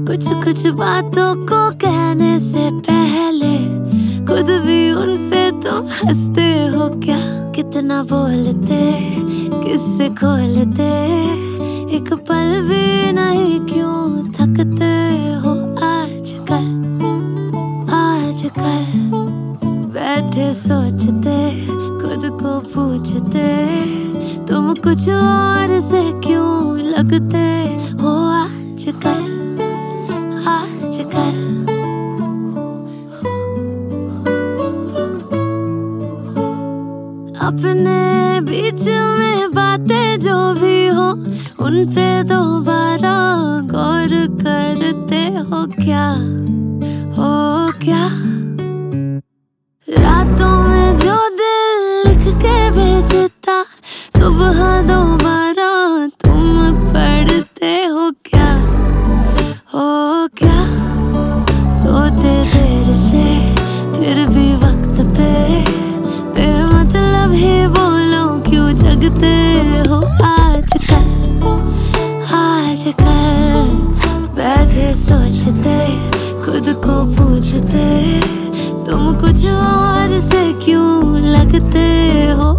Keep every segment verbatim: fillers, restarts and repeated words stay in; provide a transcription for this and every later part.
कुछ कुछ बातों को कहने से पहले खुद भी उन पे तुम हंसते हो क्या? कितना बोलते, किससे खोलते, एक पल भी नहीं क्यों थकते हो आजकल? आजकल बैठे सोचते, खुद को पूछते, तुम कुछ और से क्यों लगते हो आजकल? आजकल अपने बीच में बातें जो भी हो उन पे दोबारा गौर करते हो क्या? हो क्या रातों में जो दिल लिख के भेजता सुबह दोबारा तुम पढ़ते हो क्या? हो क्या सोते देर से फिर भी वक्त पे बेमतलब ही बोलो क्यों जगते हो आजकल? आजकल बैठे सोचते, खुद को पूछते, तुम कुछ और से क्यों लगते हो?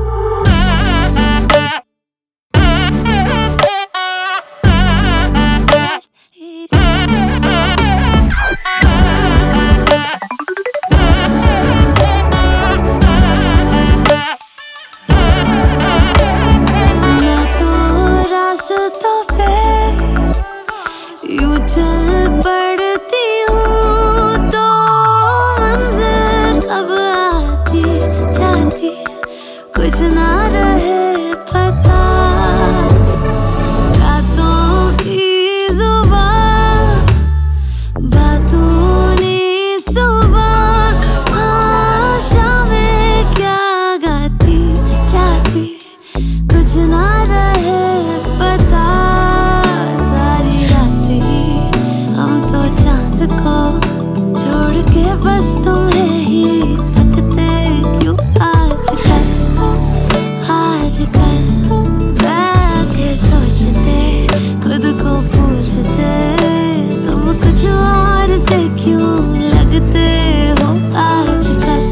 मैं तो रास्तों पे यूं चल पड़ती हूँ तो मंजिल कब आती जाती कुछ ना रहे पता। रातों की जुबान बातों ने सुबह हाँ शामें क्या गाती जाती कुछ ना रहे पता। सारी रात ही हम तो चांद को छोड़ के बस तुम्हें ही तकते क्यों आजकल? आजकल बैठे सोचते, खुद को पूछते, तुम कुछ और से क्यों लगते हो आजकल?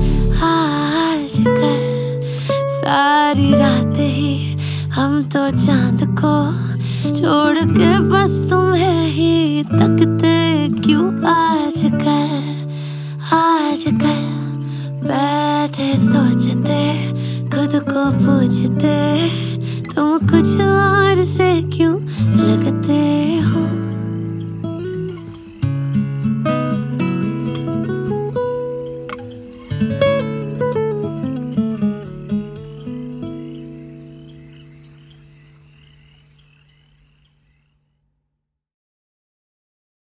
आजकल सारी रात ही हम तो चांद को छोड़ के बस तुम्हें ही तकते क्यों आजकल? आजकल बैठे सोचते, खुद को पूछते, तुम कुछ और से क्यों लगते